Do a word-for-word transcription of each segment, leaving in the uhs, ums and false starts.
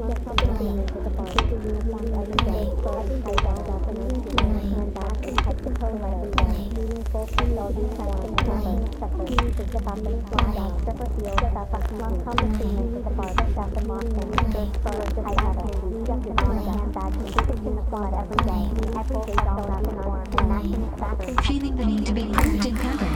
Feeling the need to be perfect and pampered.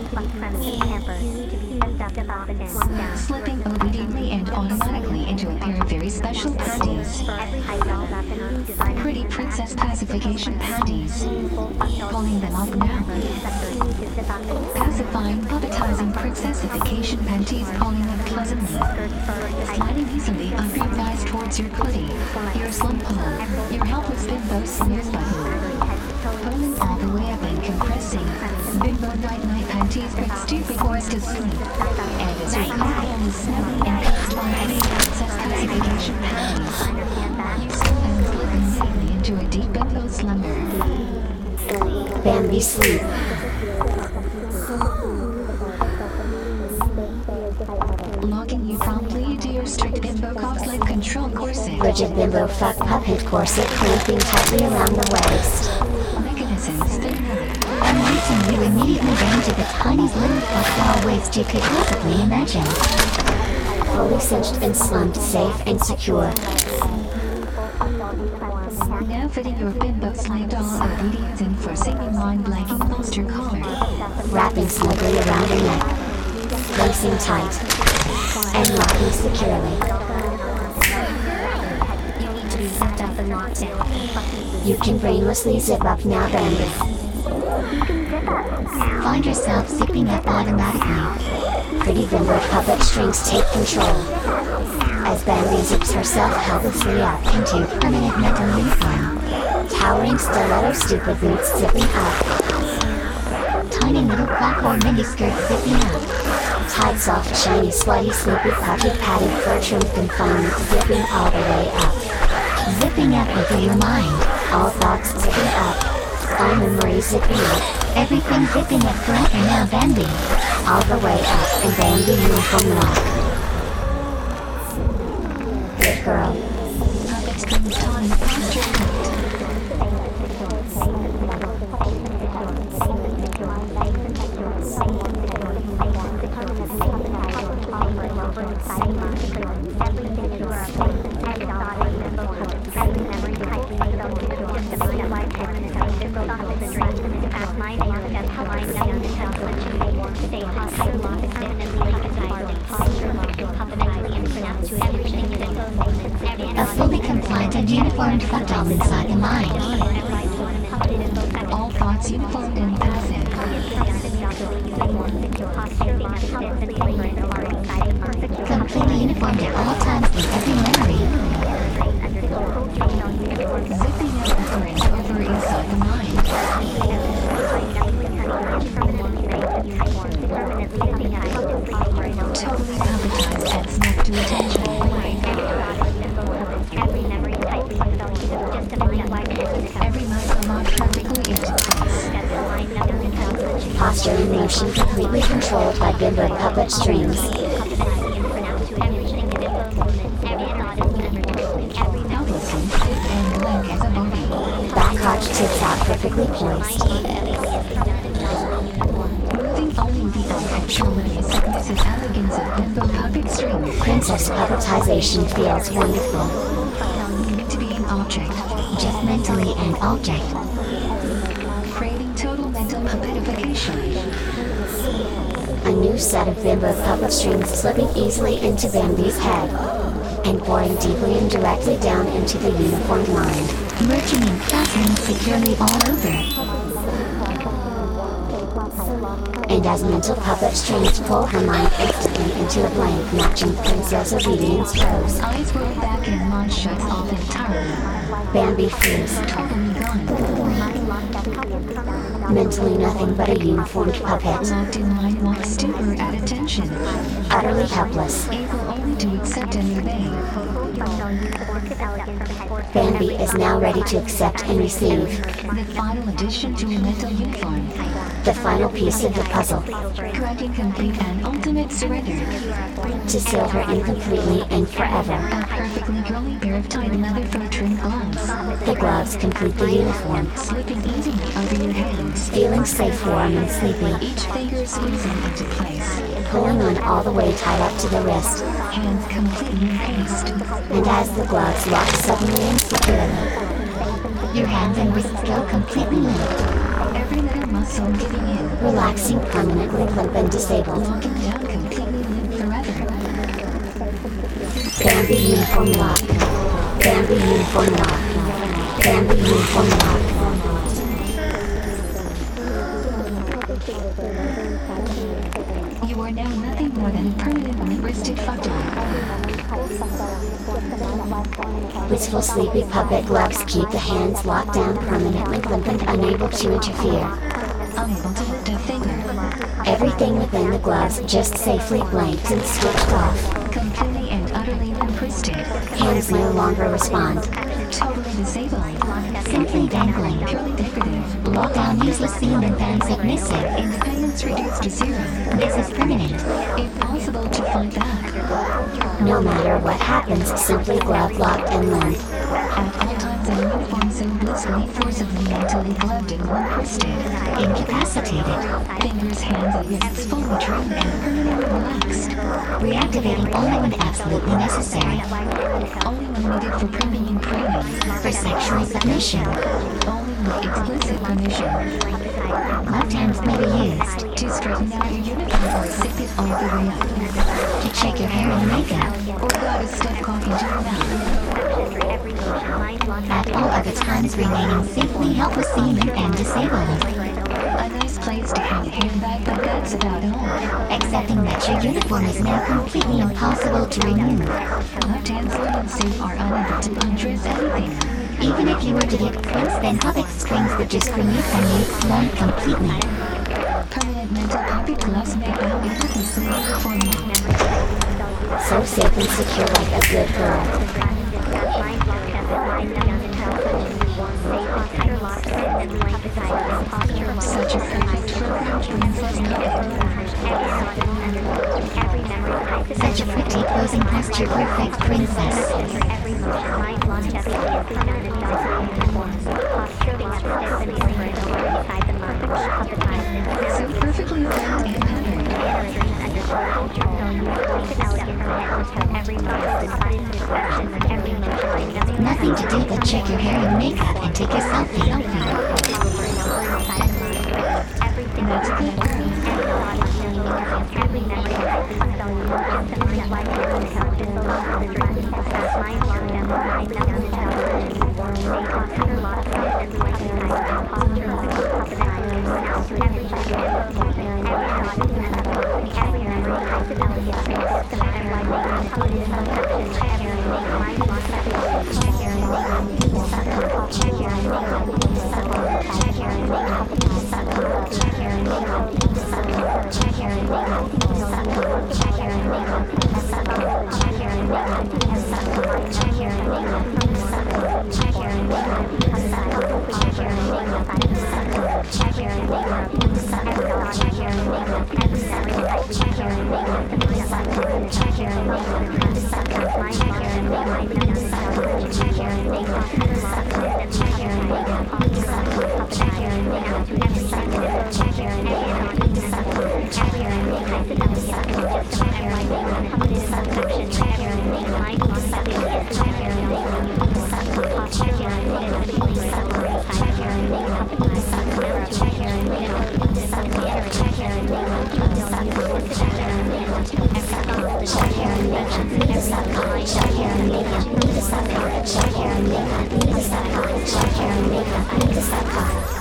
Slipping obediently and automatically into a pair of very special panties. Pretty princess pacification panties. Pulling them up now. Pacifying, puppetizing princessification panties, pulling them pleasantly. Sliding easily up your thighs towards your cootie, your slump pull, your helpless bimbo snooze button. Pulling all the way up and compressing. Bimbo night night panties put stupid boys to sleep. And as your cocktail is snugly encased by any princess pacification panties, you slip and slip immediately into a deep bimbo slumber. Bambi sleep. Locking you promptly into your strict bimbo cock-slip control corset. Rigid bimbo fuck puppet corset clamping tightly around the waist. Mechanism spinning up. Unwaiting you immediately down to the tiniest little fuck waist you could possibly imagine. Fully cinched and slumped, safe and secure. Now fitting your bimbo slide all obedience and forsaking mind-blanking monster collar. Wrapping snugly around your neck. Lacing tight. And locking securely. You need to be zipped up and locked in. You can brainlessly zip up now, Bambi. Find yourself zipping up automatically. Pretty bimbo puppet strings take control. As Bambi zips herself helplessly up into permanent metal uniform. Towering stiletto stupid boots zipping up. Tiny little black or mini skirt zipping up. Tight, soft, shiny, sweaty, sleepy, pocket padded fur trim confinement zipping all the way up. Zipping up into your mind. All thoughts zipping up. All memories zipping up. Everything zipping up forever now, Bambi. All the way up and Bambi uniform lock. Good girl. Puppet strings taut and posture tight. A fully compliant and uniformed fuck doll inside the mind. All thoughts uniformed and passive. Completely uniformed at all times in every memory. Zipping up over and over inside the mind. Totally puppetized and snapped to attention. Every muscle locked perfectly into place. Posture and motion completely controlled by bimbo puppet strings. Helplessly stiff and lank as a body. Back arch tips out perfectly poised. Moving only the unnatural with the submissive elegance of bimbo puppet strings. Princess puppetization feels wonderful. Compelling you to be an object. Just mentally an object. Creating total mental puppetification. A new set of bimbo puppet strings slipping easily into Bambi's head. And pouring deeply and directly down into the uniformed mind. Merging and fastening securely all over. And as mental puppet strings pull her mind instantly into a blank matching princess obedience pose. Eyes roll back and mouth shuts off entirely. Bambi frees. Totally gone. Mentally nothing but a uniformed puppet. Locked in mind lock stupor at attention. Utterly helpless. Able only to accept and obey. Bambi is now ready to accept and receive. The final addition to a mental uniform. The final piece of the puzzle. Granting complete and ultimate surrender. To seal her in completely and forever. A perfectly girly pair of tight leather fur trim gloves. The gloves complete the uniform. Slipping easily over your hands. Feeling safe, warm, and sleepy. Each finger squeezing into place. Pulling on all the way tied up to the wrist. Hands completely encased. And as the gloves lock suddenly and securely, your hands and wrists go completely limp. Every little muscle giving in. Relaxing, permanently limp and disabled. Locking down completely limp forever. Bambi uniform lock. Bambi uniform lock. Bambi uniform lock. You are now nothing more than a permanently wristed fuckboy. Blissful sleepy puppet gloves keep the hands locked down, permanently limp and unable to interfere. Unable to lift a finger. Everything within the gloves just safely blanked and switched off. Completely and utterly limp wristed. Hands no longer respond. Totally disabled. Simply dangling. Purely decorative. Lockdown useless human and submissive. Independence reduced to zero. This is permanent. Impossible to fight back. No matter what happens, simply glove locked and limp. At all times in uniform so blissfully, forcibly, mentally gloved and limp wristed. Incapacitated. Fingers, hands, and wrists fully trimmed and permanently relaxed. Reactivating only when absolutely necessary. Only when needed for priming and priming. For sexual submission. Only with explicit permission. Gloved hands may be used. To straighten out your uniform or zip it all the way up. To check your hair and makeup. Or got a stuff coffee into your mouth. At all other times remaining safely helpless, human and disabled. A nice place to hang a handbag, but that's about all. Accepting that your uniform is now completely impossible to remove. Left hand slim and safe are unable to undress anything. Even if you were to get close, then puppet strings would just remove and you'd slide completely. Permanent mental puppet gloves make out effortlessly uniform locked. So safe and secure like a good girl. Such a perfect programmed princess puppet. Such a pretty posing posture, perfect princess. So perfectly formed and patterned. Nothing to do but check your hair and makeup and take a selfie. That's a good girl. Check your makeup, need a sucker. Check your makeup, need a sucker.